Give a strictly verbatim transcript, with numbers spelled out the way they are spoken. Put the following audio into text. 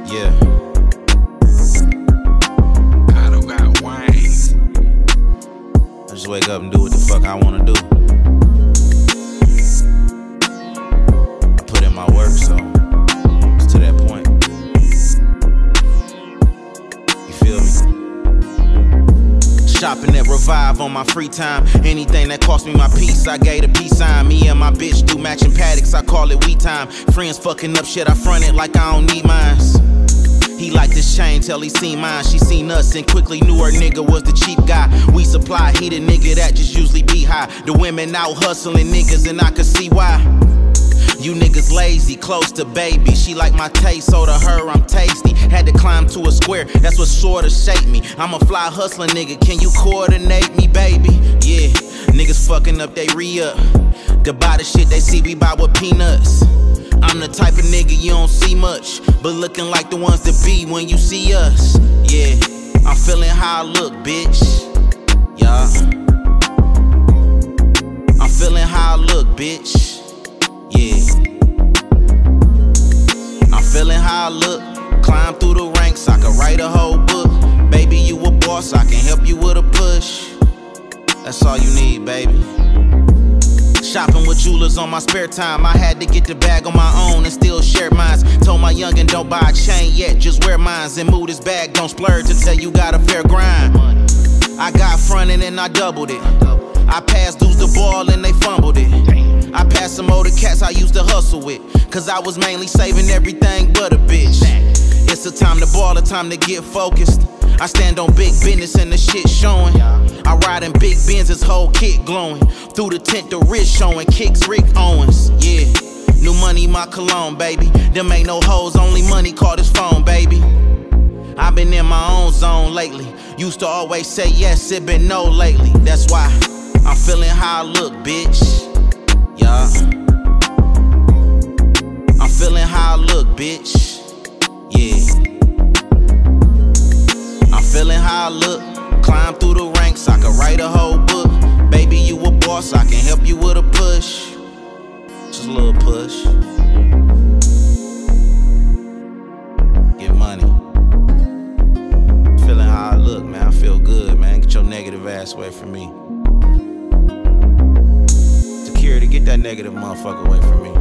Yeah. I don't got wings. I just wake up and do what the fuck I wanna do. I put in my work, so it's to that point. You feel me? Shopping at Revive on my free time. Anything that cost me my peace, I gave a peace sign. Me and my bitch do matching paddocks, I call it we time. Friends fucking up shit, I front it like I don't need mines. He liked this chain till he seen mine. She seen us and quickly knew her nigga was the cheap guy. We supply, he the nigga that just usually be high. The women out hustling niggas and I could see why. You niggas lazy, close to baby. She like my taste, so to her I'm tasty. Had to climb to a square, that's what sorta shaped me. I'm a fly hustling nigga, can you coordinate me, baby? Yeah, niggas fucking up, they re-up. To buy the shit they see we buy with peanuts. I'm the type of nigga you don't see much, but looking like the ones that be when you see us. Yeah, I'm feeling how I look, bitch. Yeah, I'm feeling how I look, bitch. Yeah, I'm feeling how I look. Climb through the ranks, I can write a whole book. Baby, you a boss, I can help you with a push. That's all you need, baby. Shopping with jewelers on my spare time. I had to get the bag on my own and still share mines. Told my youngin' don't buy a chain yet, just wear mines. And move this bag, don't splurge until you got a fair grind. I got fronted and I doubled it. I passed dudes the ball and they fumbled it. I passed some older cats I used to hustle with, cause I was mainly saving everything but a bitch. It's a time to ball, a time to get focused. I stand on big business and the shit showing. I ride in big Benz, his whole kit glowing. Through the tent, the wrist showing, kicks Rick Owens. Yeah, new money, my cologne, baby. Them ain't no hoes, only money, call this phone, baby. I've been in my own zone lately. Used to always say yes, it been no lately. That's why I'm feeling how I look, bitch. Yeah, I'm feeling how I look, bitch. Yeah, I'm feeling how I look. Climb through the ranks, I can write a whole book. Baby, you a boss, I can help you with a push. Just a little push. Get money. Feeling how I look, man. I feel good, man. Get your negative ass away from me. Security, get that negative motherfucker away from me.